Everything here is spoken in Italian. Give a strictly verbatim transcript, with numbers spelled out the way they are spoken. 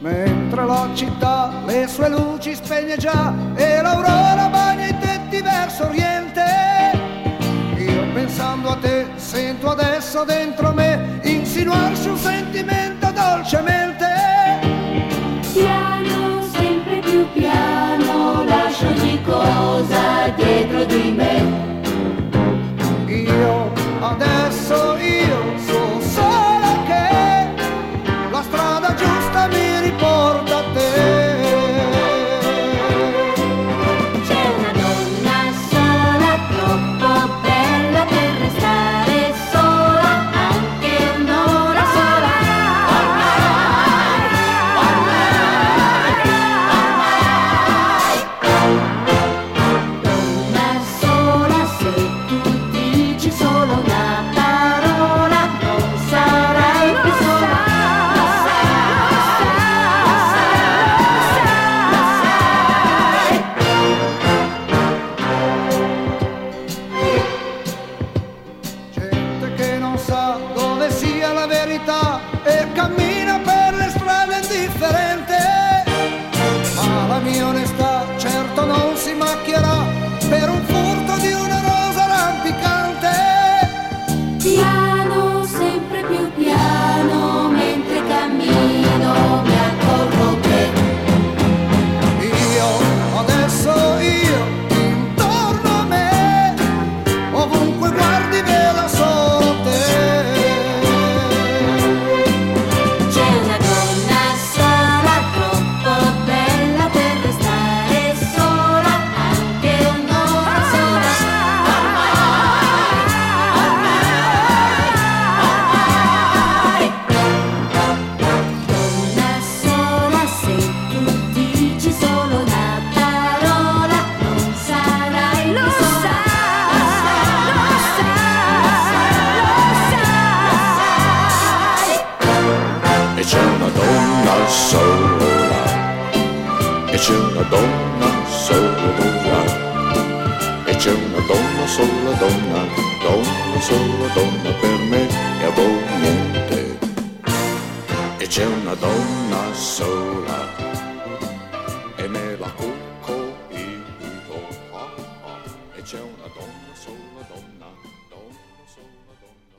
mentre la città le sue luci spegne già e l'aurora bagna i tetti verso oriente. Io pensando a te sento adesso dentro me insinuarsi un sentimento dolcemente. Piano, sempre più piano, lascio ogni cosa dietro di me. Io adesso io so solo che la strada giusta mi riporta a te. C'è una donna sola, troppo bella per restare sola, anche un'ora sola. Donna sola, se tu dici solo una parola, non sarai più sola. Lo sai, lo sai, lo sai, Gente che non sa dove sia la verità e cammina per le strade indifferente. Ma la mia onestà certo non si macchierà per un furto di una rosa rampicante. Piano, sempre più piano, mentre cammino mi accorgo che Io adesso io intorno a me ovunque guardi vedo solo te. c'è una donna sola, troppo bella per restare sola, anche un'ora sola. Donna sola, se tu dici solo una parola, non sarai più sola. Lo sai, lo sai, E c'è una donna sola, e c'è una donna sola, e c'è una donna sola, donna, donna sola, donna per me e a voi niente. E c'è una donna sola, e me la cucco io, ah, ah. E c'è una donna sola, donna, donna sola, donna.